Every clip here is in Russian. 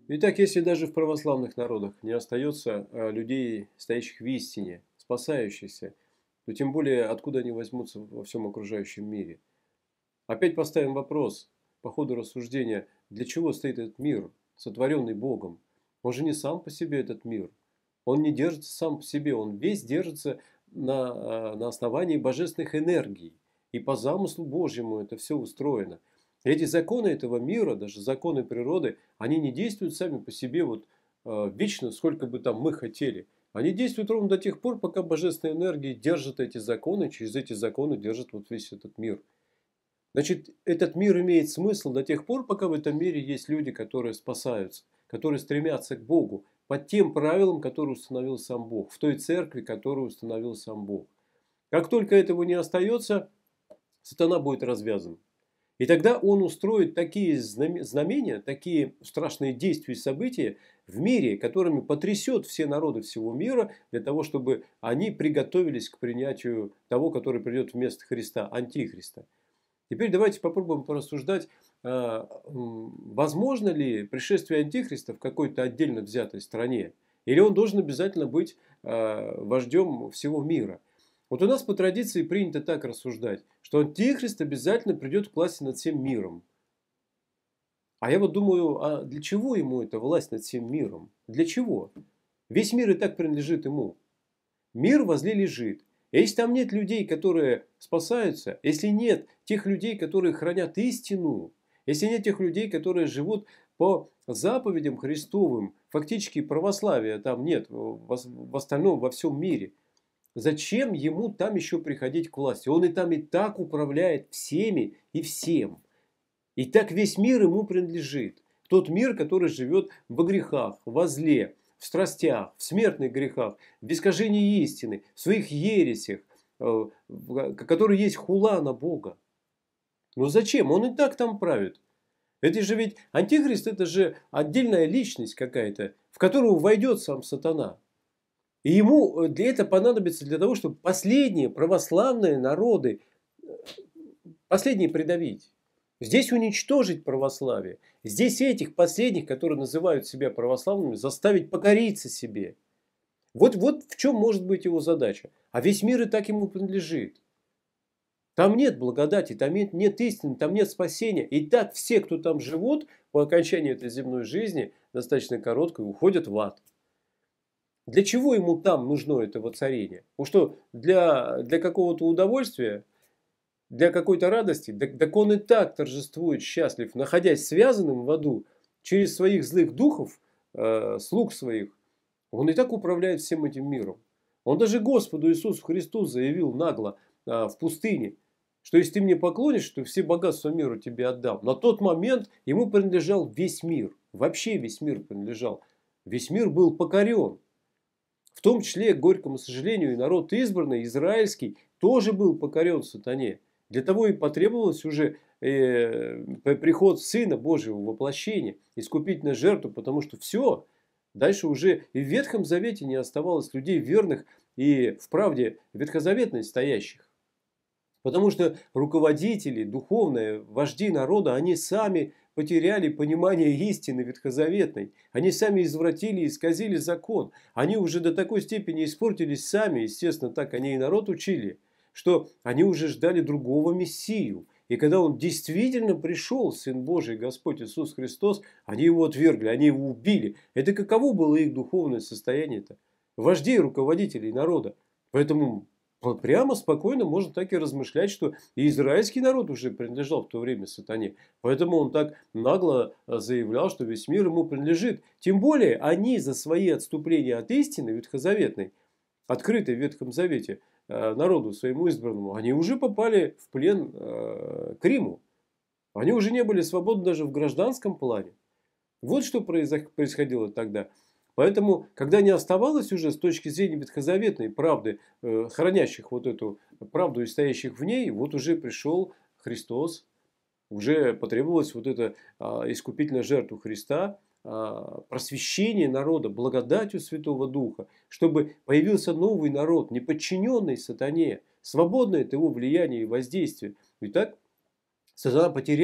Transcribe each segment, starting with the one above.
Итак, если даже в православных народах не остается людей, стоящих в истине, спасающихся, то тем более откуда они возьмутся во всем окружающем мире? Опять поставим вопрос по ходу рассуждения, для чего стоит этот мир, сотворенный Богом? Он же не сам по себе этот мир. Он не держится сам по себе, он весь держится на основании божественных энергий. И по замыслу Божьему это все устроено. Эти законы этого мира, даже законы природы, они не действуют сами по себе вечно, сколько бы там мы хотели. Они действуют ровно до тех пор, пока божественная энергия держит эти законы, через эти законы держит вот весь этот мир. Значит, этот мир имеет смысл до тех пор, пока в этом мире есть люди, которые спасаются, которые стремятся к Богу по тем правилам, которые установил сам Бог, в той церкви, которую установил сам Бог. Как только этого не остается, сатана будет развязан. И тогда он устроит такие знамения, такие страшные действия и события в мире, которыми потрясет все народы всего мира, для того, чтобы они приготовились к принятию того, который придет вместо Христа, Антихриста. Теперь давайте попробуем порассуждать, возможно ли пришествие Антихриста в какой-то отдельно взятой стране, или он должен обязательно быть вождем всего мира. Вот у нас по традиции принято так рассуждать, что Антихрист обязательно придет к власти над всем миром. А я вот думаю, а для чего ему эта власть над всем миром? Для чего? Весь мир и так принадлежит ему. Мир возле лежит. И если там нет людей, которые спасаются, если нет тех людей, которые хранят истину, если нет тех людей, которые живут по заповедям Христовым, фактически православия там нет в остальном, во всем мире, зачем ему там еще приходить к власти? Он и там и так управляет всеми и всем. И так весь мир ему принадлежит. Тот мир, который живет во грехах, во зле, в страстях, в смертных грехах, в искажении истины, в своих ересях, который есть хула на Бога. Но зачем? Он и так там правит. Это же ведь Антихрист, это же отдельная личность какая-то, в которую войдет сам сатана. И ему для этого понадобится для того, чтобы последние православные народы, последние придавить. Здесь уничтожить православие. Здесь этих последних, которые называют себя православными, заставить покориться себе. Вот в чем может быть его задача. А весь мир и так ему принадлежит. Там нет благодати, там нет истины, там нет спасения. И так все, кто там живут, по окончании этой земной жизни, достаточно короткой, уходят в ад. Для чего ему там нужно это воцарение? Ну что, для какого-то удовольствия? Для какой-то радости, так он и так торжествует, счастлив, находясь связанным в аду через своих злых духов, слуг своих. Он и так управляет всем этим миром. Он даже Господу Иисусу Христу заявил нагло в пустыне, что если ты мне поклонишься, то все богатства мира тебе отдам. На тот момент ему принадлежал весь мир. Вообще весь мир принадлежал. Весь мир был покорен. В том числе, к горькому сожалению, и народ избранный, израильский, тоже был покорен сатане. Для того и потребовалось уже приход Сына Божьего, воплощение, искупительная жертва, потому что все, дальше уже и в Ветхом Завете не оставалось людей верных и в правде ветхозаветной стоящих. Потому что руководители, духовные, вожди народа, они сами потеряли понимание истины ветхозаветной. Они сами извратили и исказили закон. Они уже до такой степени испортились сами, естественно, так они и народ учили, что они уже ждали другого Мессию. И когда он действительно пришел, Сын Божий, Господь Иисус Христос, они его отвергли, они его убили. Это каково было их духовное состояние-то? Вождей, руководителей народа. Поэтому прямо спокойно можно так и размышлять, что и израильский народ уже принадлежал в то время сатане. Поэтому он так нагло заявлял, что весь мир ему принадлежит. Тем более они за свои отступления от истины ветхозаветной, открытой в Ветхом Завете, народу своему избранному, они уже попали в плен к Риму. Они уже не были свободны даже в гражданском плане. Вот что происходило тогда. Поэтому, когда не оставалось уже с точки зрения ветхозаветной правды, хранящих вот эту правду и стоящих в ней, вот уже пришел Христос, уже потребовалась вот эта искупительная жертва Христа, просвещение народа благодатью Святого Духа, чтобы появился новый народ, не подчиненный сатане, свободный от его влияния и воздействия. Итак, сатана потерял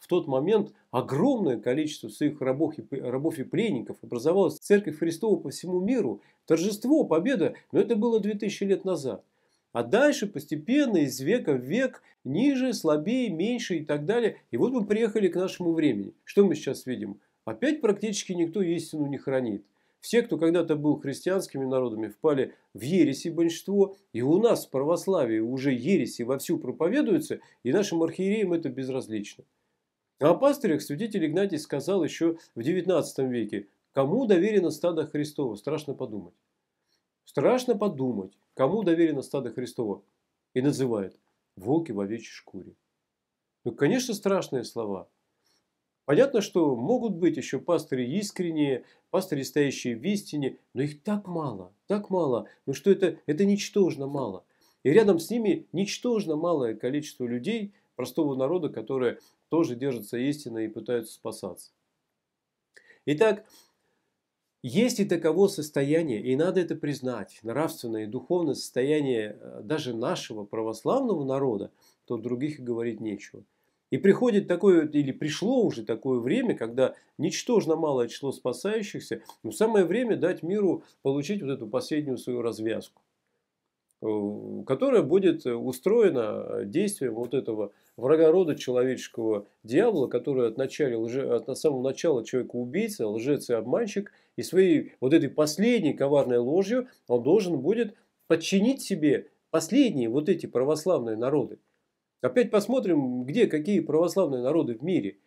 в тот момент огромное количество своих рабов и пленников, образовалась Церковь Христова по всему миру. Торжество, победа, но это было 2000 лет назад. А дальше постепенно, из века в век, ниже, слабее, меньше и так далее. И вот мы приехали к нашему времени. Что мы сейчас видим? Опять практически никто истину не хранит. Все, кто когда-то был христианскими народами, впали в ереси большинство. И у нас в православии уже ереси вовсю проповедуются, и нашим архиереям это безразлично. А о пастырях святитель Игнатий сказал еще в 19 веке: кому доверено стадо Христово? Страшно подумать. Страшно подумать, кому доверено стадо Христово. И называет: волки в овечьей шкуре. Ну, конечно, страшные слова. Понятно, что могут быть еще пастыри искренние, пастыри, стоящие в истине, но их так мало, ну что это ничтожно мало. И рядом с ними ничтожно малое количество людей, простого народа, которые тоже держатся истины и пытаются спасаться. Итак, есть и таково состояние, и надо это признать, нравственное и духовное состояние даже нашего православного народа, то других и говорить нечего. И приходит такое, или пришло уже такое время, когда ничтожно малое число спасающихся, но самое время дать миру получить вот эту последнюю свою развязку, которая будет устроена действием вот этого врага рода человеческого дьявола, который от самого начала человека-убийца, лжец и обманщик, и своей вот этой последней коварной ложью он должен будет подчинить себе последние вот эти православные народы. Опять посмотрим, где какие православные народы в мире.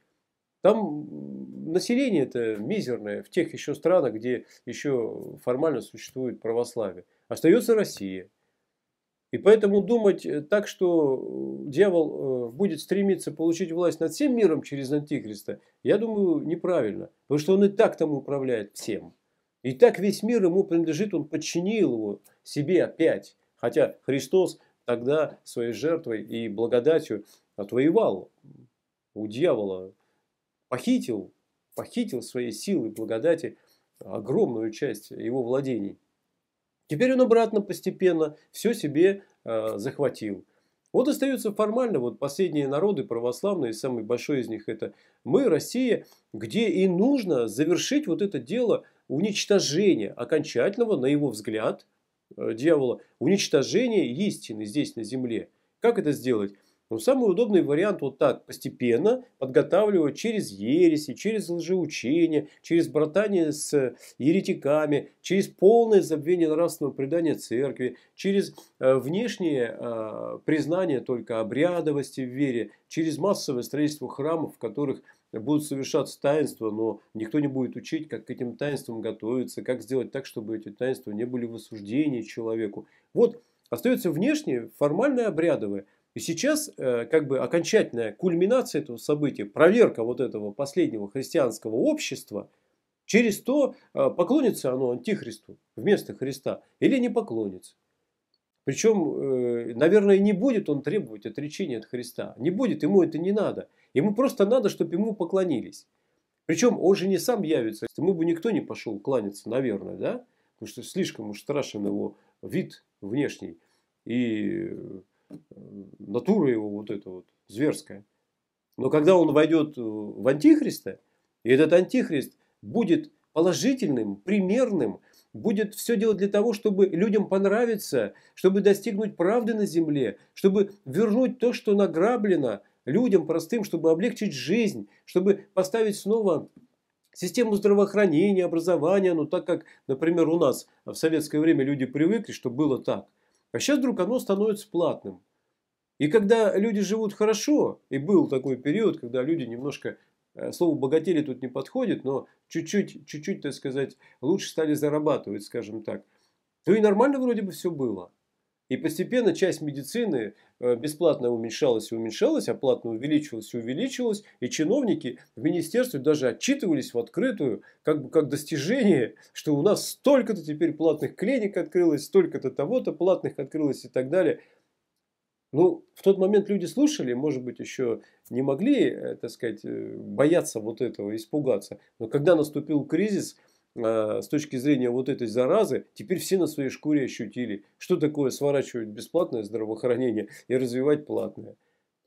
Там население-то мизерное, в тех еще странах, где еще формально существует православие. Остается Россия. И поэтому думать так, что дьявол будет стремиться получить власть над всем миром через Антихриста, я думаю, неправильно. Потому что он и так там управляет всем. И так весь мир ему принадлежит, он подчинил его себе опять. Хотя Христос тогда своей жертвой и благодатью отвоевал у дьявола, похитил своей силой благодати огромную часть его владений. Теперь он обратно постепенно все себе захватил. Вот остаются формально вот последние народы православные, самый большой из них это мы, Россия, где и нужно завершить вот это дело уничтожения окончательного, на его взгляд, дьявола, уничтожения истины здесь на земле. Как это сделать? Ну, самый удобный вариант вот так, постепенно подготавливать через ереси, через лжеучение, через братание с еретиками, через полное забвение нравственного предания церкви, через внешнее признание только обрядовости в вере, через массовое строительство храмов, в которых будут совершаться таинства, но никто не будет учить, как к этим таинствам готовиться, как сделать так, чтобы эти таинства не были в осуждении человеку. Вот остается внешнее, формальное, обрядовое. И сейчас как бы окончательная кульминация этого события, проверка вот этого последнего христианского общества, через то, поклонится оно Антихристу вместо Христа или не поклонится. Причем, наверное, не будет он требовать отречения от Христа. Не будет, ему это не надо. Ему просто надо, чтобы ему поклонились. Причем он же не сам явится. Ему бы никто не пошел кланяться, наверное, да? Потому что слишком уж страшен его вид внешний. И натура его вот эта вот зверская. Но когда он войдет в Антихриста, и этот Антихрист будет положительным, примерным, будет все делать для того, чтобы людям понравиться, чтобы достигнуть правды на земле, чтобы вернуть то, что награблено людям простым, чтобы облегчить жизнь, чтобы поставить снова систему здравоохранения, образования, ну так как, например, у нас в советское время люди привыкли, что было так. А сейчас вдруг оно становится платным. И когда люди живут хорошо, и был такой период, когда люди немножко, слово богатели тут не подходит, но чуть-чуть, так сказать, лучше стали зарабатывать, скажем так, то и нормально вроде бы все было. И постепенно часть медицины бесплатно уменьшалась и уменьшалась, а платно увеличивалась и увеличивалась. И чиновники в министерстве даже отчитывались в открытую, как достижение, что у нас столько-то теперь платных клиник открылось, столько-то того-то платных открылось и так далее. Ну, в тот момент люди слушали, может быть, еще не могли, так сказать, бояться вот этого, испугаться. Но когда наступил кризис, с точки зрения вот этой заразы, теперь все на своей шкуре ощутили, что такое сворачивать бесплатное здравоохранение и развивать платное.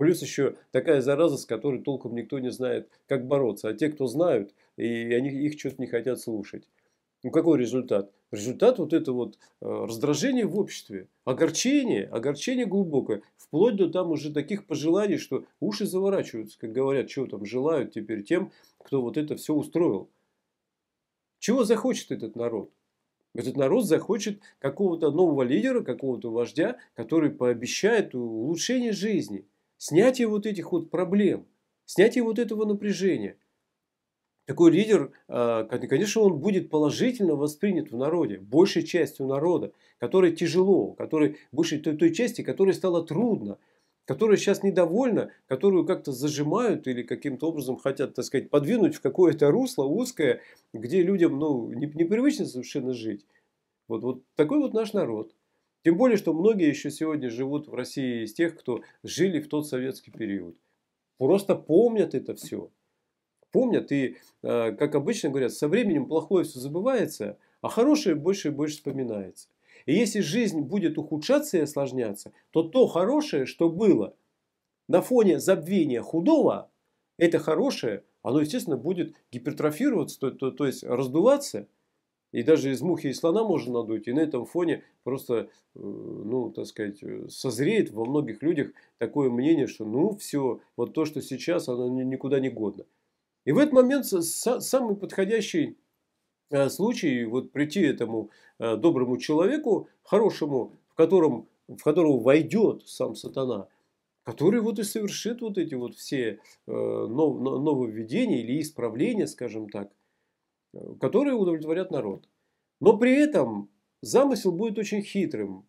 Плюс еще такая зараза, с которой толком никто не знает, как бороться. А те, кто знают, и они их что-то не хотят слушать. Ну, какой результат? Результат вот это вот раздражение в обществе, огорчение глубокое, вплоть до там уже таких пожеланий, что уши заворачиваются, как говорят, чего там желают теперь тем, кто вот это все устроил. Чего захочет этот народ? Этот народ захочет какого-то нового лидера, какого-то вождя, который пообещает улучшение жизни, снятие вот этих вот проблем, снятие вот этого напряжения. Такой лидер, конечно, он будет положительно воспринят в народе, большей частью народа, которой тяжело, которой большей той части, которой стало трудно, которая сейчас недовольна, которую как-то зажимают или каким-то образом хотят, так сказать, подвинуть в какое-то русло узкое, где людям непривычно совершенно жить. Вот такой вот наш народ. Тем более, что многие еще сегодня живут в России из тех, кто жили в тот советский период. Просто помнят это все. Помнят и, как обычно говорят, со временем плохое все забывается, а хорошее больше и больше вспоминается. И если жизнь будет ухудшаться и осложняться, то хорошее, что было на фоне забвения худого, это хорошее, оно, естественно, будет гипертрофироваться, то есть раздуваться. И даже из мухи и слона можно надуть. И на этом фоне просто, ну, так сказать, созреет во многих людях такое мнение, что ну все, вот то, что сейчас, оно никуда не годно. И в этот момент самый подходящий случай вот прийти этому доброму человеку, хорошему, в которого войдет сам сатана, который вот и совершит вот эти вот все нововведения или исправления, скажем так, которые удовлетворят народ. Но при этом замысел будет очень хитрым.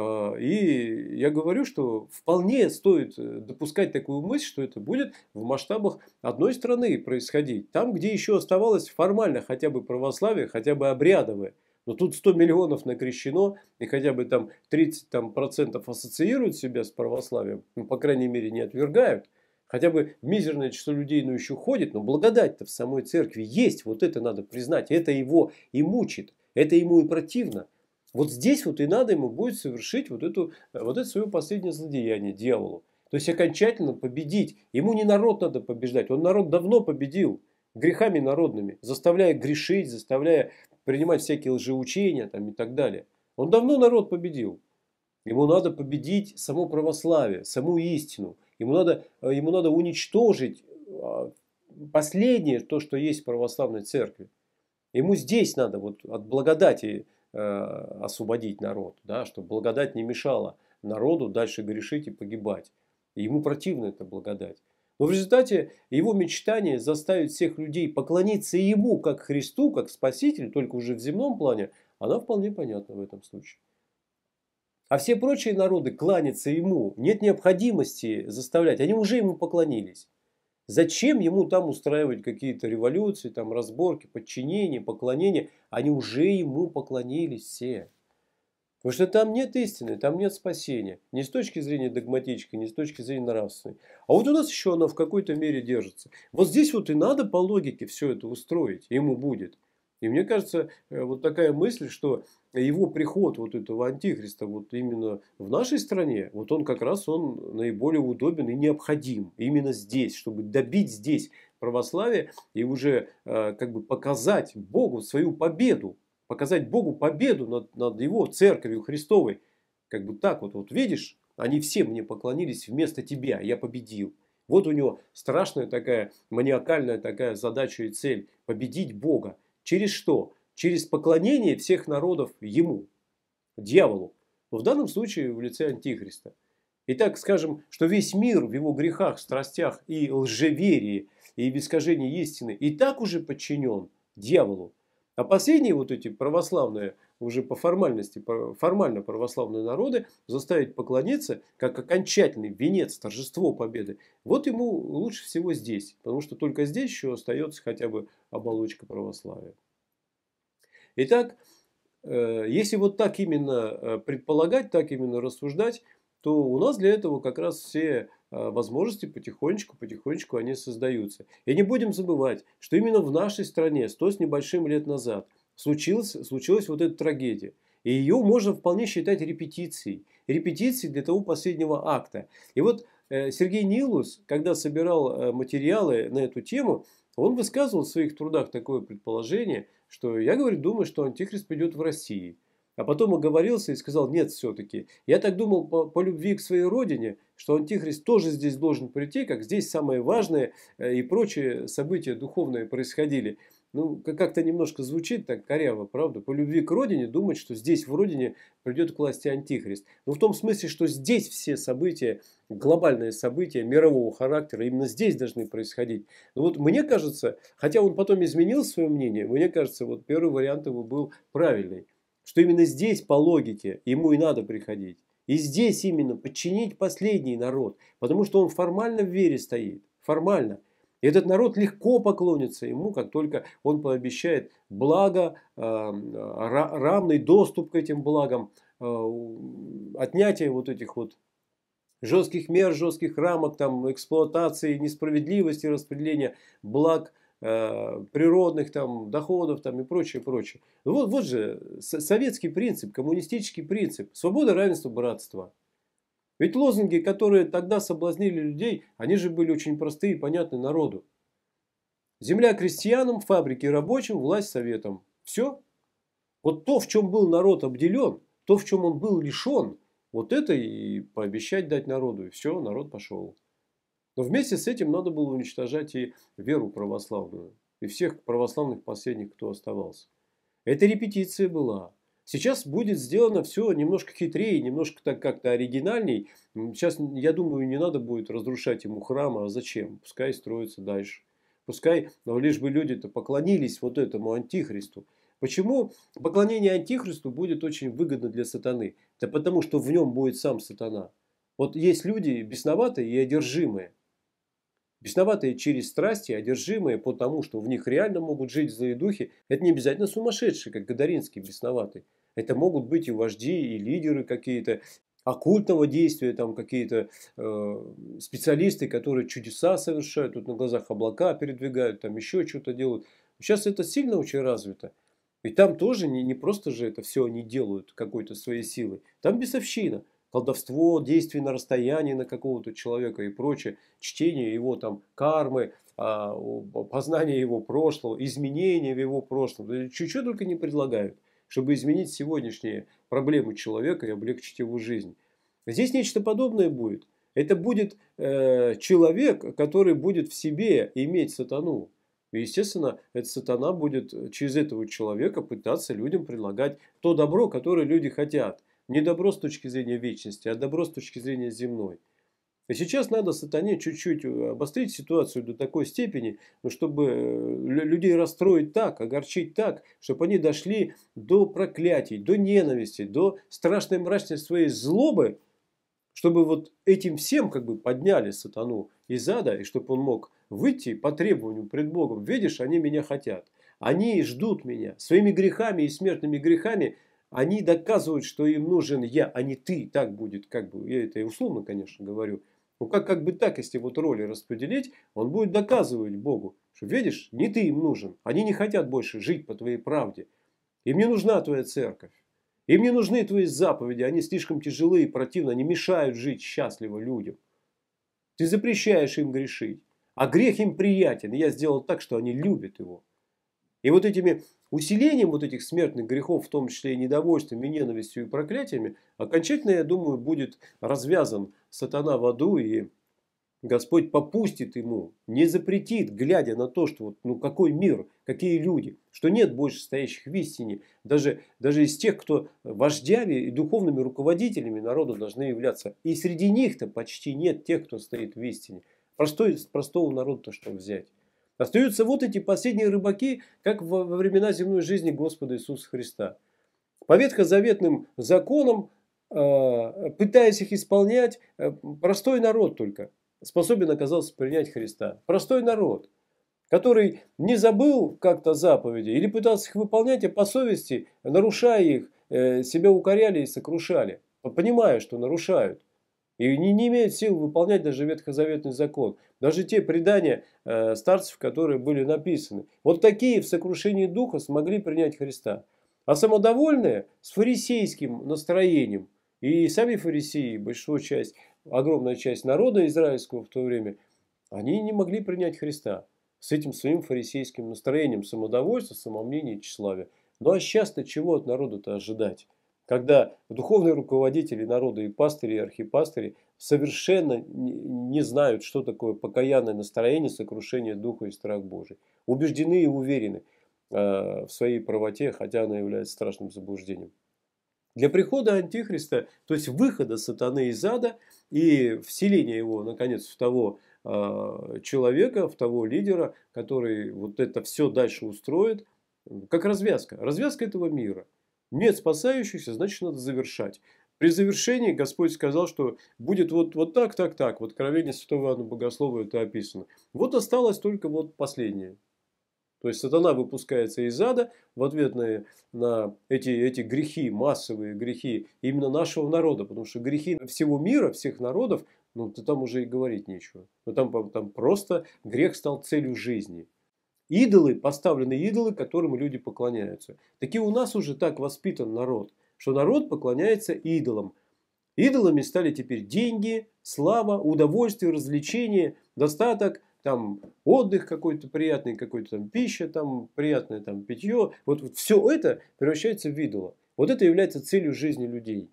И я говорю, что вполне стоит допускать такую мысль, что это будет в масштабах одной страны происходить. Там, где еще оставалось формально хотя бы православие, хотя бы обрядовое. Но тут 100 миллионов накрещено, и хотя бы там 30% ассоциируют себя с православием, ну, по крайней мере, не отвергают. Хотя бы мизерное число людей, но еще ходит, но благодать-то в самой церкви есть, вот это надо признать, это его и мучит, это ему и противно. Вот здесь вот и надо ему будет совершить вот это свое последнее злодеяние дьяволу. То есть окончательно победить. Ему не народ надо побеждать, он народ давно победил грехами народными, заставляя грешить, заставляя принимать всякие лжеучения там, и так далее. Он давно народ победил. Ему надо победить само православие, саму истину. Ему надо уничтожить последнее, то, что есть в православной церкви. Ему здесь надо вот от благодати освободить народ, да, чтобы благодать не мешала народу дальше грешить и погибать. И ему противна эта благодать. Но в результате его мечтание заставить всех людей поклониться ему как Христу, как Спасителю, только уже в земном плане, она вполне понятна в этом случае. А все прочие народы кланяться ему нет необходимости заставлять, они уже ему поклонились. Зачем ему там устраивать какие-то революции, там разборки, подчинения, поклонения? Они уже ему поклонились все. Потому что там нет истины, там нет спасения. Ни с точки зрения догматической, ни с точки зрения нравственной. А вот у нас еще она в какой-то мере держится. Вот здесь вот и надо по логике все это устроить. Ему будет. И мне кажется, вот такая мысль, что его приход вот этого антихриста вот именно в нашей стране, вот он как раз он наиболее удобен и необходим именно здесь, чтобы добить здесь православие и уже как бы показать Богу свою победу, показать Богу победу над его церковью Христовой. Как бы так вот видишь, они все мне поклонились вместо тебя, я победил. Вот у него страшная такая, маниакальная такая задача и цель – победить Бога. Через что? Через поклонение всех народов ему, дьяволу. В данном случае в лице антихриста. Итак, скажем, что весь мир в его грехах, страстях и лжеверии, и в искажении истины и так уже подчинен дьяволу. А последние вот эти православные, уже по формальности, формально православные народы заставить поклониться, как окончательный венец, торжество победы, вот ему лучше всего здесь. Потому что только здесь еще остается хотя бы оболочка православия. Итак, если вот так именно предполагать, так именно рассуждать, то у нас для этого как раз все возможности потихонечку они создаются. И не будем забывать, что именно в нашей стране 100 с небольшим лет назад случилась вот эта трагедия. И ее можно вполне считать репетицией. Репетицией для того последнего акта. И вот Сергей Нилус, когда собирал материалы на эту тему, он высказывал в своих трудах такое предположение, что я, говорит, думаю, что антихрист придет в России. А потом оговорился и сказал, нет, все-таки. Я так думал по любви к своей родине, что антихрист тоже здесь должен прийти, как здесь самое важное и прочие события духовные происходили. Ну, как-то немножко звучит так коряво, правда? По любви к родине думать, что здесь в родине придет к власти антихрист. Но в том смысле, что здесь все события, глобальные события мирового характера, именно здесь должны происходить. Но вот мне кажется, хотя он потом изменил свое мнение, мне кажется, вот первый вариант его был правильный. Что именно здесь, по логике, ему и надо приходить. И здесь именно подчинить последний народ. Потому что он формально в вере стоит. Формально. И этот народ легко поклонится ему, как только он пообещает благо, равный доступ к этим благам, отнятие вот этих вот жестких мер, жестких рамок, там, эксплуатации, несправедливости, распределения благ природных там, доходов там, и прочее, прочее. Вот же советский принцип, коммунистический принцип. Свобода, равенство, братство. Ведь лозунги, которые тогда соблазнили людей, они же были очень простые и понятны народу. Земля крестьянам, фабрики рабочим, власть советам. Все. Вот то, в чем был народ обделен, то, в чем он был лишен, вот это и пообещать дать народу. И все, народ пошел. Но вместе с этим надо было уничтожать и веру православную. И всех православных последних, кто оставался. Это репетиция была. Сейчас будет сделано все немножко хитрее, немножко так как-то оригинальней. Сейчас, я думаю, не надо будет разрушать ему храм, а зачем? Пускай строится дальше. Пускай, но лишь бы люди-то поклонились вот этому антихристу. Почему поклонение антихристу будет очень выгодно для сатаны? Да потому что в нем будет сам сатана. Вот есть люди бесноватые и одержимые. Бесноватые через страсти, одержимые потому, что в них реально могут жить злые духи. Это не обязательно сумасшедшие, как Гадаринский бесноватый. Это могут быть и вожди, и лидеры какие-то, оккультного действия, там какие-то специалисты, которые чудеса совершают, тут на глазах облака передвигают, там еще что-то делают. Сейчас это сильно очень развито. И там тоже не просто же это все они делают какой-то своей силой. Там бесовщина. Колдовство, действие на расстоянии на какого-то человека и прочее, чтение его там кармы, познание его прошлого, изменения в его прошлом. Чуть-чуть только не предлагают, чтобы изменить сегодняшние проблемы человека и облегчить его жизнь. Здесь нечто подобное будет. Это будет человек, который будет в себе иметь сатану. И, естественно, этот сатана будет через этого человека пытаться людям предлагать то добро, которое люди хотят. Не добро с точки зрения вечности, а добро с точки зрения земной. И сейчас надо сатане чуть-чуть обострить ситуацию до такой степени, чтобы людей расстроить так, огорчить так, чтобы они дошли до проклятий, до ненависти, до страшной мрачной своей злобы, чтобы вот этим всем как бы подняли сатану из ада, и чтобы он мог выйти по требованию пред Богом. Видишь, они меня хотят, они ждут меня своими грехами и смертными грехами. Они доказывают, что им нужен я, а не ты. Так будет, как бы, я это и условно, конечно, говорю. Но как бы так, если вот роли распределить, он будет доказывать Богу, что видишь, не ты им нужен. Они не хотят больше жить по твоей правде. Им не нужна твоя церковь. Им не нужны твои заповеди, они слишком тяжелые и противны, они мешают жить счастливо людям. Ты запрещаешь им грешить. А грех им приятен, и я сделал так, что они любят его. И вот этими усилением вот этих смертных грехов, в том числе и недовольством, и ненавистью, и проклятиями, окончательно, я думаю, будет развязан сатана в аду, и Господь попустит ему, не запретит, глядя на то, что вот, ну какой мир, какие люди, что нет больше стоящих в истине, даже из тех, кто вождями и духовными руководителями народа должны являться. И среди них-то почти нет тех, кто стоит в истине. Простого народа-то что взять? Остаются вот эти последние рыбаки, как во времена земной жизни Господа Иисуса Христа. По ветхозаветным законам, пытаясь их исполнять, простой народ только способен оказался принять Христа. Простой народ, который не забыл как-то заповеди или пытался их выполнять, а по совести, нарушая их, себя укоряли и сокрушали, понимая, что нарушают. И не имеют сил выполнять даже ветхозаветный закон. Даже те предания старцев, которые были написаны. Вот такие в сокрушении духа смогли принять Христа. А самодовольные, с фарисейским настроением, и сами фарисеи, большую часть, огромная часть народа израильского в то время, они не могли принять Христа с этим своим фарисейским настроением самодовольства, самомнения и тщеславия. Ну а сейчас-то чего от народа-то ожидать? Когда духовные руководители народа и пастыри, и архипастыри совершенно не знают, что такое покаянное настроение, сокрушение духа и страх Божий. Убеждены и уверены в своей правоте, хотя она является страшным заблуждением. Для прихода Антихриста, то есть выхода сатаны из ада и вселения его, наконец, в того человека, в того лидера, который вот это все дальше устроит, как развязка. Развязка этого мира. Нет спасающихся, значит, надо завершать. При завершении Господь сказал, что будет вот так, так, так. Вот Откровение Святого Иоанна Богослова это описано. Вот осталось только вот последнее. То есть сатана выпускается из ада в ответ на эти грехи, массовые грехи именно нашего народа. Потому что грехи всего мира, всех народов, ну там уже и говорить нечего. Но там просто грех стал целью жизни. Идолы, поставлены идолы, которым люди поклоняются. Таки у нас уже так воспитан народ, что народ поклоняется идолам. Идолами стали теперь деньги, слава, удовольствие, развлечения, достаток, там отдых какой-то приятный, какой-то там пища, там приятное там питье. Вот все это превращается в идола. Вот это является целью жизни людей.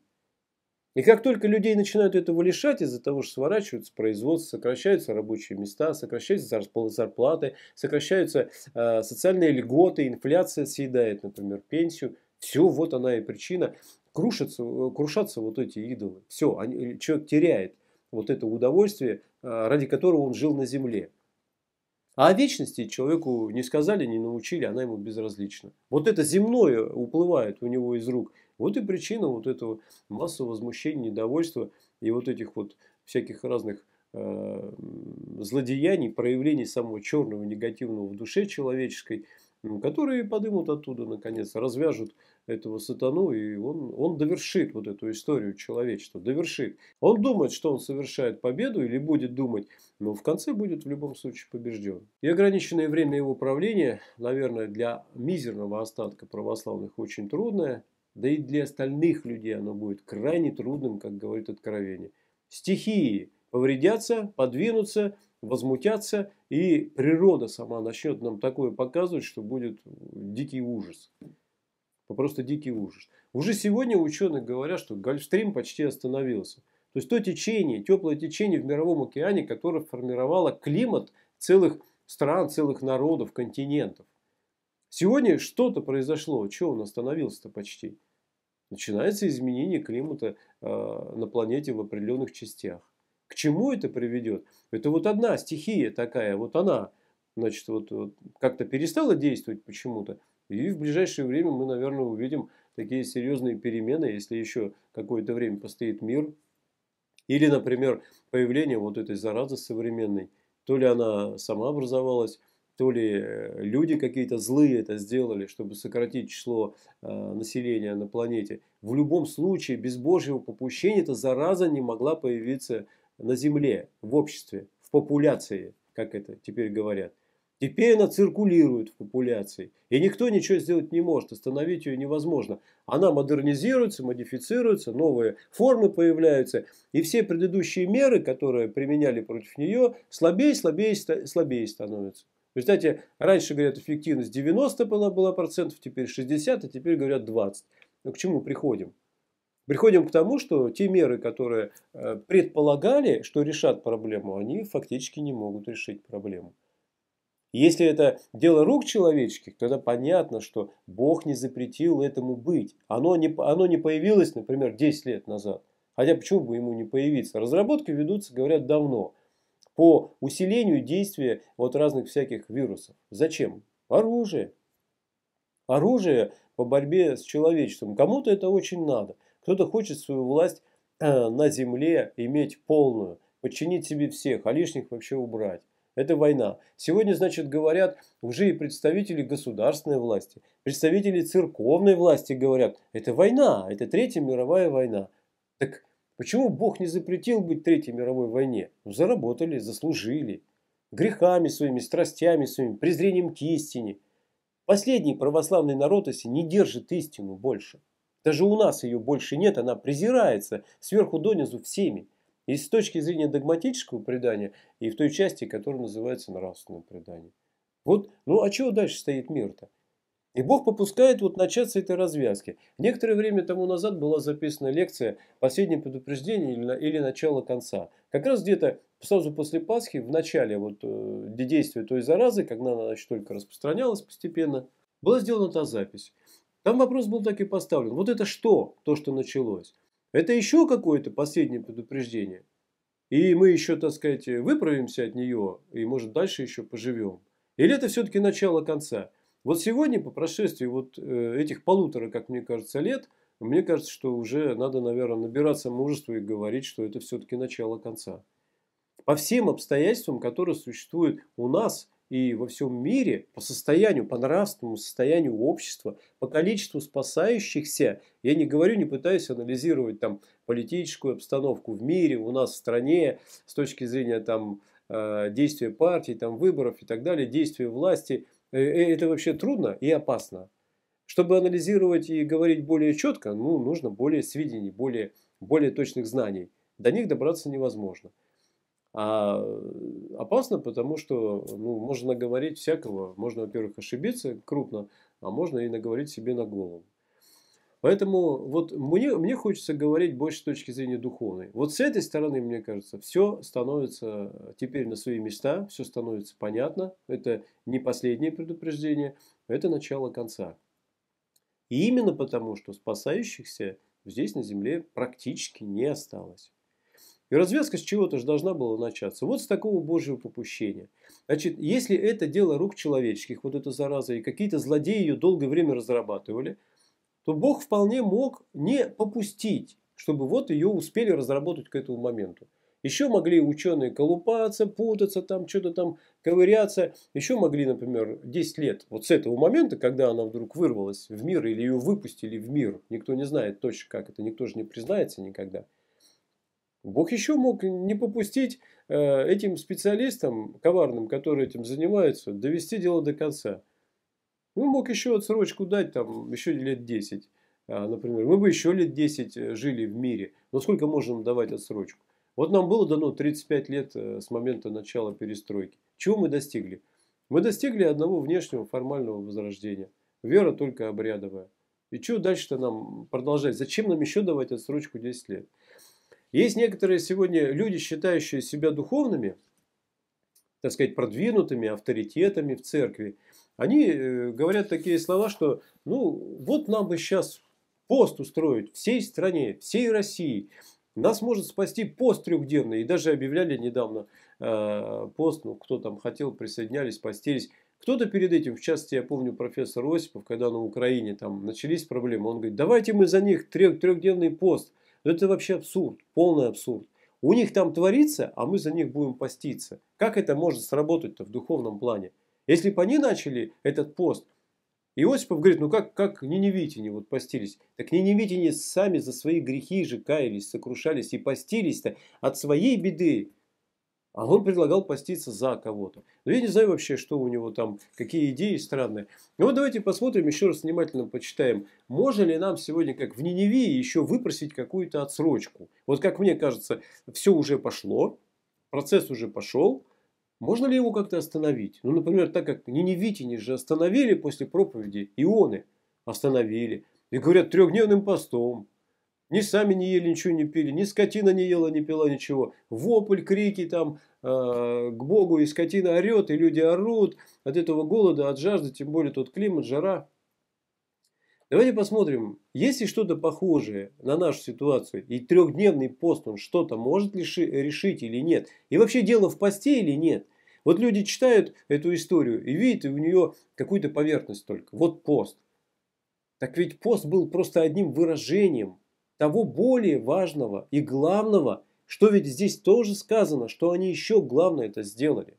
И как только людей начинают этого лишать из-за того, что сворачиваются производства, сокращаются рабочие места, сокращаются зарплаты, сокращаются социальные льготы, инфляция съедает, например, пенсию. Все, вот она и причина. Крушатся вот эти идолы. Все, человек теряет вот это удовольствие, ради которого он жил на земле. А о вечности человеку не сказали, не научили, она ему безразлична. Вот это земное уплывает у него из рук. Вот и причина вот этого массового возмущения, недовольства и вот этих вот всяких разных злодеяний, проявлений самого черного, негативного в душе человеческой, которые подымут оттуда, наконец, развяжут этого сатану, и он довершит вот эту историю человечества, довершит. Он думает, что он совершает победу или будет думать, но в конце будет в любом случае побежден. И ограниченное время его правления, наверное, для мизерного остатка православных очень трудное, да и для остальных людей оно будет крайне трудным, как говорит Откровение. Стихии повредятся, подвинутся, возмутятся, и природа сама начнет нам такое показывать, что будет дикий ужас. Просто дикий ужас. Уже сегодня ученые говорят, что Гольфстрим почти остановился. То есть то течение, теплое течение в мировом океане, которое формировало климат целых стран, целых народов, континентов. Сегодня что-то произошло. Что он остановился-то почти? Начинается изменение климата на планете в определенных частях. К чему это приведет? Это вот одна стихия такая, вот она, значит, вот как-то перестала действовать почему-то. И в ближайшее время мы, наверное, увидим такие серьезные перемены, если еще какое-то время постоит мир. Или, например, появление вот этой заразы современной. То ли она сама образовалась, то ли люди какие-то злые это сделали, чтобы сократить число населения на планете. В любом случае, без Божьего попущения эта зараза не могла появиться на Земле, в обществе, в популяции, как это теперь говорят. Теперь она циркулирует в популяции. И никто ничего сделать не может. Остановить ее невозможно. Она модернизируется, модифицируется, новые формы появляются. И все предыдущие меры, которые применяли против нее, слабее, слабее, слабее становятся. В результате, раньше, говорят, эффективность 90 была процентов, теперь 60, а теперь говорят 20. Но к чему приходим? Приходим к тому, что те меры, которые предполагали, что решат проблему, они фактически не могут решить проблему. Если это дело рук человеческих, тогда понятно, что Бог не запретил этому быть. Оно не появилось, например, 10 лет назад. Хотя почему бы ему не появиться? Разработки ведутся, говорят, давно. По усилению действия вот разных всяких вирусов. Зачем? Оружие. Оружие по борьбе с человечеством. Кому-то это очень надо. Кто-то хочет свою власть на земле иметь полную. Подчинить себе всех, а лишних вообще убрать. Это война. Сегодня, значит, говорят уже и представители государственной власти, представители церковной власти говорят, это война, это Третья мировая война. Так почему Бог не запретил быть Третьей мировой войне? Ну, заработали, заслужили. Грехами своими, страстями своими, презрением к истине. Последний православный народ, если не держит истину больше. Даже у нас ее больше нет, она презирается сверху донизу всеми. И с точки зрения догматического предания, и в той части, которая называется нравственное предание. Вот, ну а чего дальше стоит мир-то? И Бог попускает вот начаться этой развязки. Некоторое время тому назад была записана лекция «Последнее предупреждение» или «Начало конца». Как раз где-то сразу после Пасхи, в начале вот, действия той заразы, когда она значит, только распространялась постепенно, была сделана та запись. Там вопрос был так и поставлен. Вот это что, то, что началось? Это еще какое-то последнее предупреждение? И мы еще, так сказать, выправимся от нее, и, может, дальше еще поживем? Или это все-таки начало конца? Вот сегодня, по прошествии вот этих 1,5, как мне кажется, лет, мне кажется, что уже надо, наверное, набираться мужества и говорить, что это все-таки начало конца. По всем обстоятельствам, которые существуют у нас и во всем мире, по состоянию, по нравственному состоянию общества, по количеству спасающихся, я не говорю, не пытаюсь анализировать там политическую обстановку в мире, у нас в стране, с точки зрения там действия партий, там, выборов и так далее, действия власти. Это вообще трудно и опасно. Чтобы анализировать и говорить более четко, ну, нужно более сведений, более точных знаний. До них добраться невозможно. А опасно, потому что ну, можно наговорить всякого. Можно, во-первых, ошибиться крупно, а можно и наговорить себе на голову. Поэтому вот мне хочется говорить больше с точки зрения духовной. Вот с этой стороны, мне кажется, все становится теперь на свои места, все становится понятно. Это не последнее предупреждение, это начало конца. И именно потому, что спасающихся здесь на земле практически не осталось. И развязка с чего-то же должна была начаться. Вот с такого Божьего попущения. Значит, если это дело рук человеческих, вот эта зараза, и какие-то злодеи ее долгое время разрабатывали, то Бог вполне мог не попустить, чтобы вот ее успели разработать к этому моменту. Еще могли ученые колупаться, путаться, там что-то там ковыряться. Еще могли, например, 10 лет вот с этого момента, когда она вдруг вырвалась в мир или ее выпустили в мир. Никто не знает точно, как это, никто же не признается никогда. Бог еще мог не попустить этим специалистам коварным, которые этим занимаются, довести дело до конца. Ну, мог еще отсрочку дать, там, еще лет 10, например. Мы бы еще лет 10 жили в мире. Но сколько можем давать отсрочку? Вот нам было дано 35 лет с момента начала перестройки. Чего мы достигли? Мы достигли одного внешнего формального возрождения. Вера только обрядовая. И что дальше-то нам продолжать? Зачем нам еще давать отсрочку 10 лет? Есть некоторые сегодня люди, считающие себя духовными, так сказать, продвинутыми авторитетами в церкви. Они говорят такие слова, что ну вот нам бы сейчас пост устроить всей стране, всей России. Нас может спасти пост трехдневный. И даже объявляли недавно пост, ну кто там хотел, присоединялись, постились. Кто-то перед этим, в частности, я помню, профессор Осипов, когда на Украине там начались проблемы, он говорит, давайте мы за них трехдневный пост. Но это вообще абсурд, полный абсурд. У них там творится, а мы за них будем поститься. Как это может сработать-то в духовном плане? Если бы они начали этот пост, Иосипов говорит, ну как ниневитяне вот постились. Так ниневитяне сами за свои грехи же каялись, сокрушались и постились-то от своей беды. А он предлагал поститься за кого-то. Но я не знаю вообще, что у него там, какие идеи странные. Но вот давайте посмотрим, еще раз внимательно почитаем. Можно ли нам сегодня, как в Ниневии, еще выпросить какую-то отсрочку? Вот как мне кажется, все уже пошло, процесс уже пошел. Можно ли его как-то остановить? Ну, например, так как ниневитяне же остановили после проповеди Ионы. Остановили. И говорят, трехдневным постом. Ни сами не ели, ничего не пили, ни скотина не ела, не пила ничего. Вопль, крики там к Богу, и скотина орет, и люди орут от этого голода, от жажды, тем более тот климат, жара. Давайте посмотрим, есть ли что-то похожее на нашу ситуацию, и трехдневный пост, он что-то может решить или нет. И вообще дело в посте или нет. Вот люди читают эту историю и видят у нее какую-то поверхность только. Вот пост. Так ведь пост был просто одним выражением того более важного и главного, что ведь здесь тоже сказано, что они еще главное это сделали.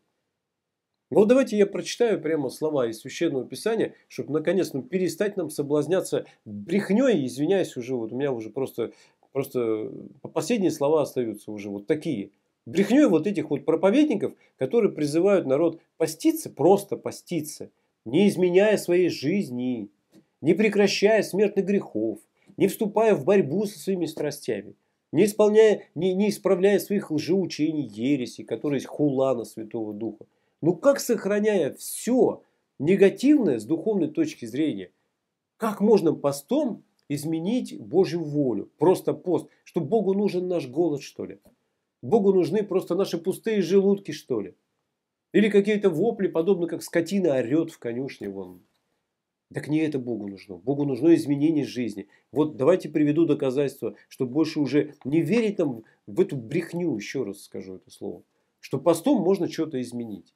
Вот давайте я прочитаю прямо слова из Священного Писания, чтобы наконец перестать нам соблазняться брехней, извиняюсь уже, вот у меня уже просто последние слова остаются уже вот такие. Брехней вот этих вот проповедников, которые призывают народ поститься, просто поститься, не изменяя своей жизни, не прекращая смертных грехов, не вступая в борьбу со своими страстями. не исправляя своих лжеучений, ересей, которые есть хула на Святого Духа. Ну как, сохраняя все негативное с духовной точки зрения, как можно постом изменить Божью волю? Просто пост. Что Богу нужен наш голод, что ли? Богу нужны просто наши пустые желудки, что ли? Или какие-то вопли, подобно как скотина орет в конюшне вон. Так не это Богу нужно. Богу нужно изменение жизни. Вот давайте приведу доказательства, что больше уже не верить нам в эту брехню, еще раз скажу это слово, что постом можно что-то изменить.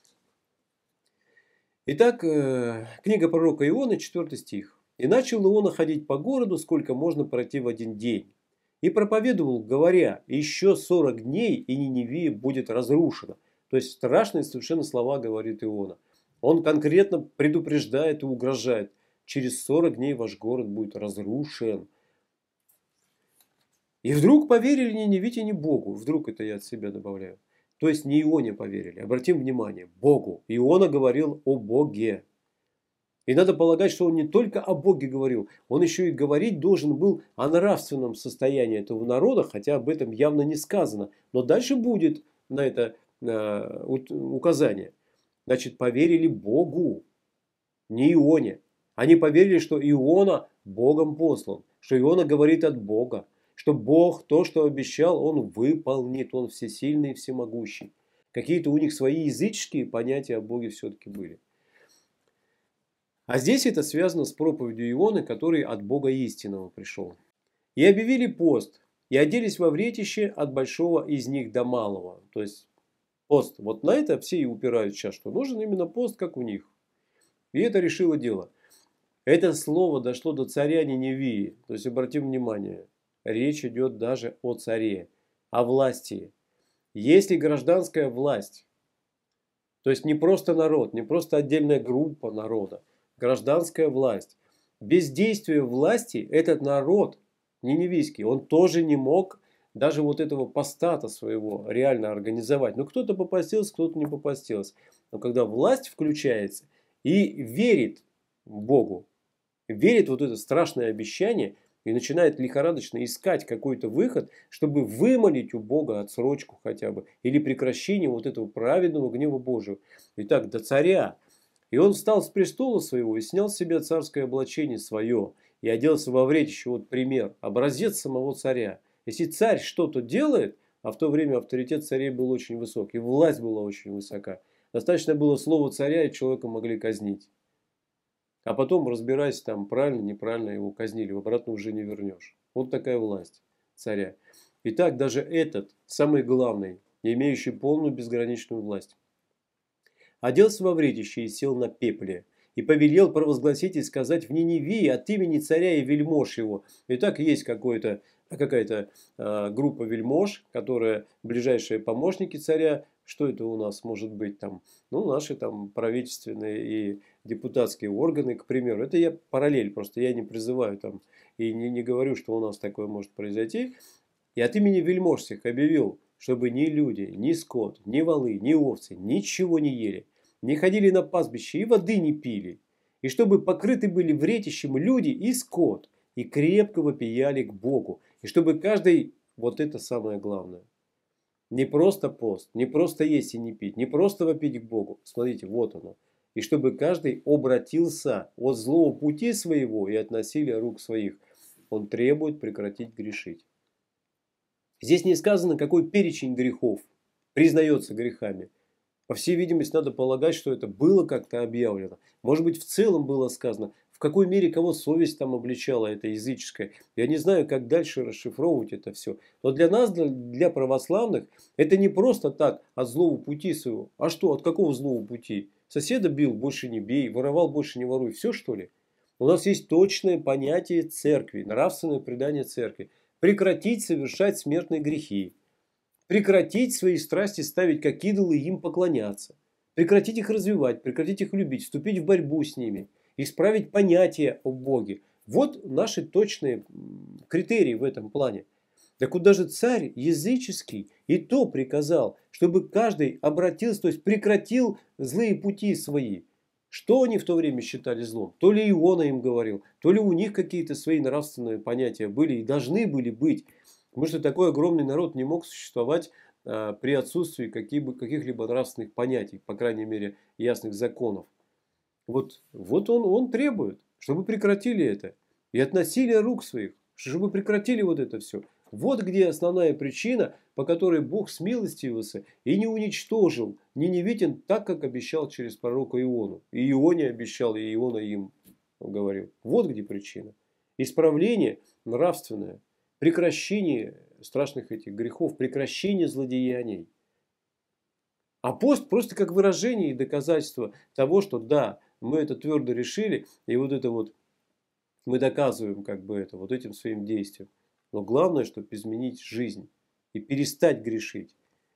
Итак, книга пророка Ионы, 4 стих. «И начал Иона ходить по городу, сколько можно пройти в один день. И проповедовал, говоря, еще 40 дней, и Ниневия будет разрушена». То есть страшные совершенно слова говорит Иона. Он конкретно предупреждает и угрожает. Через 40 дней ваш город будет разрушен. И вдруг поверили ниневите не Богу. Вдруг это я от себя добавляю. То есть не Ионе поверили. Обратим внимание. Богу. Иона говорил о Боге. И надо полагать, что он не только о Боге говорил. Он еще и говорить должен был о нравственном состоянии этого народа. Хотя об этом явно не сказано. Но дальше будет на это указание. Значит, поверили Богу, не Ионе. Они поверили, что Иона Богом послан, что Иона говорит от Бога, что Бог то, что обещал, Он выполнит, Он всесильный и всемогущий. Какие-то у них свои языческие понятия о Боге все-таки были. А здесь это связано с проповедью Ионы, который от Бога истинного пришел. «И объявили пост, и оделись во вретище от большого из них до малого». То есть пост. Вот на это все и упирают сейчас, что нужен именно пост, как у них. И это решило дело. Это слово дошло до царя Ниневии. То есть, обратим внимание, речь идет даже о царе, о власти. Если гражданская власть, то есть не просто народ, не просто отдельная группа народа, гражданская власть. Без действия власти этот народ ниневийский, он тоже не мог даже вот этого постата своего реально организовать. Но кто-то попастился, кто-то не попастился. Но когда власть включается и верит Богу, верит в вот это страшное обещание и начинает лихорадочно искать какой-то выход, чтобы вымолить у Бога отсрочку хотя бы или прекращение вот этого праведного гнева Божьего. Итак, до царя. И он встал с престола своего и снял с себя царское облачение свое и оделся во вретище. Вот пример, образец самого царя. Если царь что-то делает, а в то время авторитет царей был очень высок, и власть была очень высока, достаточно было слова царя, и человека могли казнить. А потом, разбирайся, там правильно, неправильно его казнили, обратно уже не вернешь. Вот такая власть царя. Итак, даже этот, самый главный, имеющий полную безграничную власть, оделся во вретище и сел на пепле. И повелел провозгласить и сказать в Ниневии от имени царя и вельмож его. Итак, есть какая-то группа вельмож, которые ближайшие помощники царя. Что это у нас может быть там? Ну, наши там правительственные и депутатские органы, к примеру. Это я параллель, просто я не призываю там и не говорю, что у нас такое может произойти. И от имени вельмож всех объявил, чтобы ни люди, ни скот, ни волы, ни овцы ничего не ели, не ходили на пастбище и воды не пили, и чтобы покрыты были вретищем люди и скот, и крепко вопияли к Богу, и чтобы каждый, вот это самое главное, не просто пост, не просто есть и не пить, не просто вопить к Богу, смотрите, вот оно, и чтобы каждый обратился от злого пути своего и от насилия рук своих. Он требует прекратить грешить. Здесь не сказано, какой перечень грехов признается грехами. По всей видимости, надо полагать, что это было как-то объявлено. Может быть, в целом было сказано, в какой мере кого совесть там обличала, это языческая. Я не знаю, как дальше расшифровывать это все. Но для нас, для православных, это не просто так от злого пути своего. А что, от какого злого пути? Соседа бил, больше не бей, воровал, больше не воруй. Все, что ли? У нас есть точное понятие церкви, нравственное предание церкви. Прекратить совершать смертные грехи. Прекратить свои страсти ставить как идолы и им поклоняться. Прекратить их развивать, прекратить их любить, вступить в борьбу с ними. Исправить понятие о Боге. Вот наши точные критерии в этом плане. Так вот даже царь языческий и то приказал, чтобы каждый обратился, то есть прекратил злые пути свои. Что они в то время считали злом? То ли Иона им говорил, то ли у них какие-то свои нравственные понятия были и должны были быть. Потому что такой огромный народ не мог существовать при отсутствии каких-либо нравственных понятий, по крайней мере, ясных законов. Вот он требует, чтобы прекратили это. И от насилия рук своих, чтобы прекратили вот это все. Вот где основная причина, по которой Бог смилостивился и не уничтожил ниневитян так, как обещал через пророка Иону. И Ионе обещал, и Иона им говорил. Вот где причина. Исправление нравственное, прекращение страшных этих грехов, прекращение злодеяний. А пост просто как выражение и доказательство того, что да, мы это твердо решили, и вот это вот мы доказываем как бы это вот этим своим действием. Но главное, чтобы изменить жизнь и перестать грешить.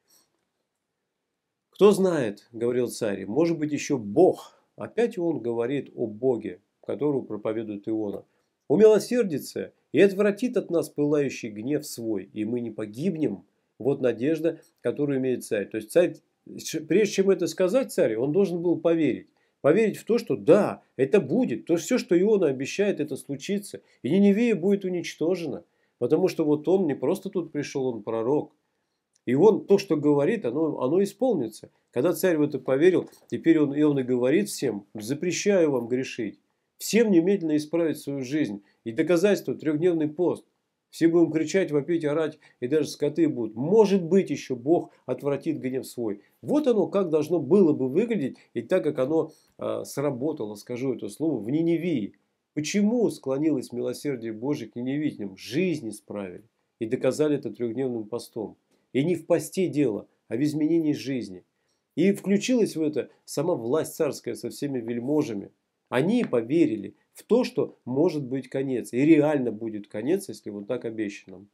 Кто знает, говорил царь, может быть еще Бог. Опять он говорит о Боге, которого проповедует Иона. Умилосердится и отвратит от нас пылающий гнев свой, и мы не погибнем. Вот надежда, которую имеет царь. То есть царь, прежде чем это сказать царю, он должен был поверить. Поверить в то, что да, это будет. То все, что Иона обещает, это случится. И Ниневия будет уничтожена. Потому что вот он не просто тут пришел, он пророк. И он то, что говорит, оно исполнится. Когда царь в это поверил, теперь он и говорит всем: запрещаю вам грешить. Всем немедленно исправить свою жизнь. И доказательство — трехдневный пост. Все будем кричать, вопить, орать, и даже скоты будут. Может быть, еще Бог отвратит гнев свой. Вот оно как должно было бы выглядеть, и так как оно сработало, скажу это слово, в Ниневии. Почему склонилось милосердие Божие к ниневитянам? Жизнь исправили. И доказали это трехдневным постом. И не в посте дело, а в изменении жизни. И включилась в это сама власть царская со всеми вельможами. Они поверили в то, что может быть конец. И реально будет конец, если вот так обещано.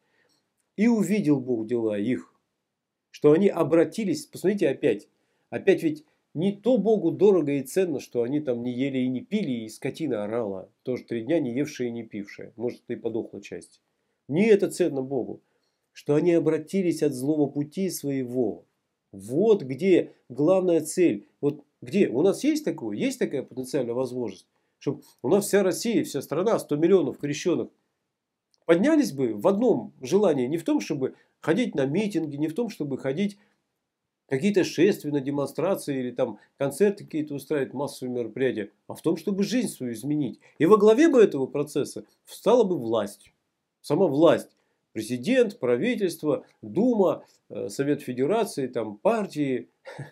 И увидел Бог дела их. Что они обратились. Посмотрите опять. Опять ведь не то Богу дорого и ценно, что они там не ели и не пили, и скотина орала. Тоже 3 дня не евшая и не пившая. Может, и подохла часть. Не это ценно Богу. Что они обратились от злого пути своего. Вот где главная цель. Вот где? У нас есть такое? Есть такая потенциальная возможность? Чтобы у нас вся Россия, вся страна, 100 миллионов крещенных поднялись бы в одном желании. Не в том, чтобы ходить на митинги, не в том, чтобы ходить какие-то шествия, на демонстрации или там концерты какие-то устраивать, массовые мероприятия, а в том, чтобы жизнь свою изменить. И во главе бы этого процесса встала бы власть. Сама власть. Президент, правительство, Дума, Совет Федерации, там, партии.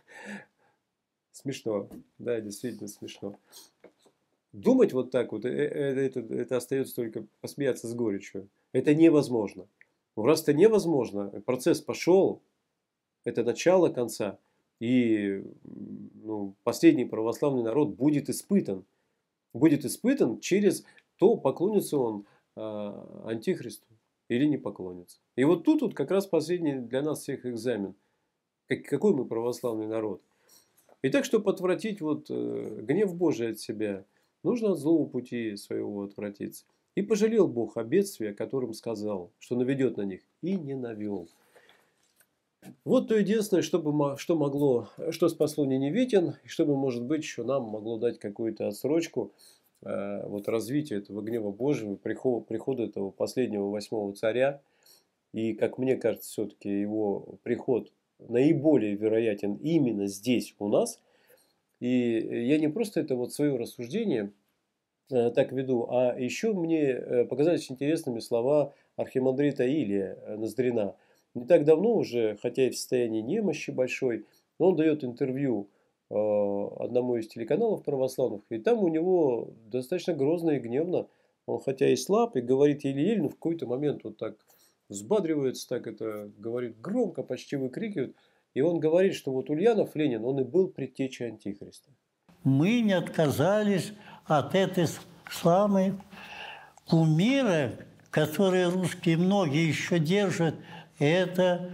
Смешно. Да, действительно смешно. Думать вот так вот, это остается только посмеяться с горечью. Это невозможно. Раз это невозможно, процесс пошел, это начало конца. И последний православный народ будет испытан. Будет испытан через то, поклонится он антихристу или не поклонится. И вот тут как раз последний для нас всех экзамен. Какой мы православный народ. И так, чтобы отвратить гнев Божий от себя, нужно от злого пути своего отвратиться. И пожалел Бог о бедствии, о котором сказал, что наведет на них, и не навел. Вот то единственное, что спасло ниневитян, и что бы, может быть, еще нам могло дать какую-то отсрочку развития этого гнева Божьего, прихода этого последнего 8-го царя. И, как мне кажется, все-таки его приход наиболее вероятен именно здесь у нас. И я не просто это свое рассуждение так веду, а еще мне показались интересными слова архимандрита Илия Ноздрина. Не так давно уже, хотя и в состоянии немощи большой, но он дает интервью одному из телеканалов православных, и там у него достаточно грозно и гневно, он хотя и слаб, и говорит еле-еле, но в какой-то момент вот так взбадривается, так это говорит громко, почти выкрикивает, и он говорит, что вот Ульянов Ленин, он и был предтечей антихриста. Мы не отказались от этой самой кумира, которую русские многие еще держат, это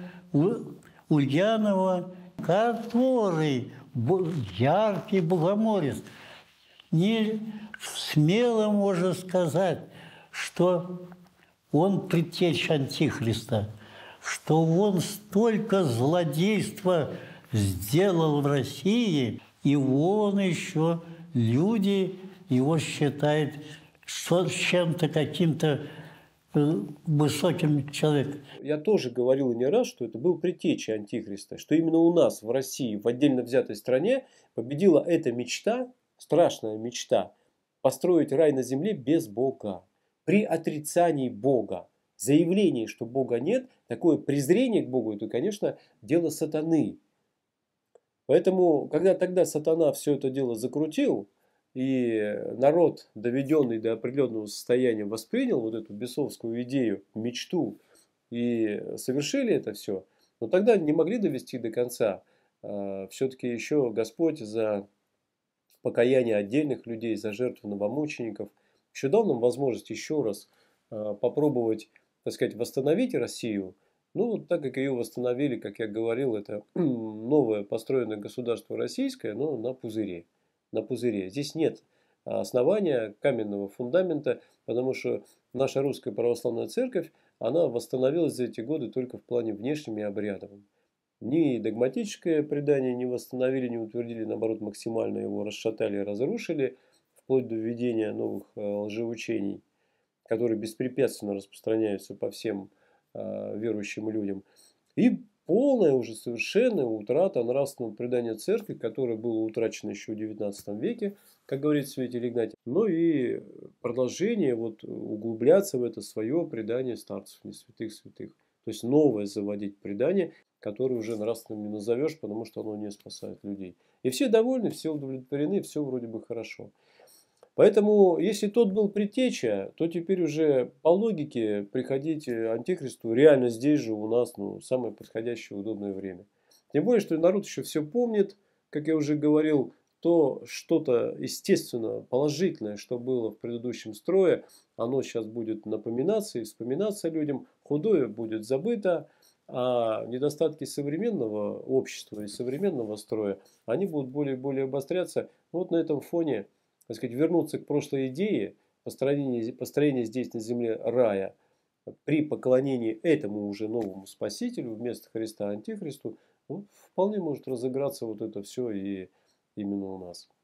Ульянова, который яркий богомолец. Не смело можно сказать, что он предтеча антихриста, что он столько злодейства сделал в России, и он еще, люди его считают чем-то каким-то высоким человеком. Я тоже говорил не раз, что это был предтеча Антихриста, что именно у нас в России, в отдельно взятой стране, победила эта мечта, страшная мечта, построить рай на земле без Бога. При отрицании Бога, заявлении, что Бога нет, такое презрение к Богу, это, конечно, дело сатаны. Поэтому, когда тогда сатана все это дело закрутил, и народ, доведенный до определенного состояния, воспринял вот эту бесовскую идею, мечту, и совершили это все, но тогда не могли довести до конца. Все-таки еще Господь за покаяние отдельных людей, за жертву новомучеников еще дал нам возможность еще раз попробовать, так сказать, восстановить Россию. Ну, вот так как ее восстановили, как я говорил, это новое построенное государство российское, но на пузыре. На пузыре. Здесь нет основания каменного фундамента, потому что наша русская православная церковь, она восстановилась за эти годы только в плане внешнем и обрядовом. Ни догматическое предание не восстановили, не утвердили, наоборот, максимально его расшатали и разрушили, вплоть до введения новых лжеучений, которые беспрепятственно распространяются по всем верующим людям. И полная уже совершенная утрата нравственного предания церкви, которое было утрачено еще в XIX веке, как говорит святитель Игнатий. Ну и продолжение вот, углубляться в это свое предание старцев, не святых святых. То есть новое заводить предание, которое уже нравственным не назовешь, потому что оно не спасает людей. И все довольны, все удовлетворены, все вроде бы хорошо. Поэтому, если тот был предтеча, то теперь уже по логике приходить антихристу реально здесь же у нас самое подходящее удобное время. Тем более, что народ еще все помнит, как я уже говорил, то что-то естественно положительное, что было в предыдущем строе, оно сейчас будет напоминаться и вспоминаться людям, худое будет забыто, а недостатки современного общества и современного строя, они будут более и более обостряться. Вот на этом фоне, так сказать, вернуться к прошлой идее построения здесь на земле рая при поклонении этому уже новому Спасителю вместо Христа Антихристу, ну, вполне может разыграться вот это все и именно у нас.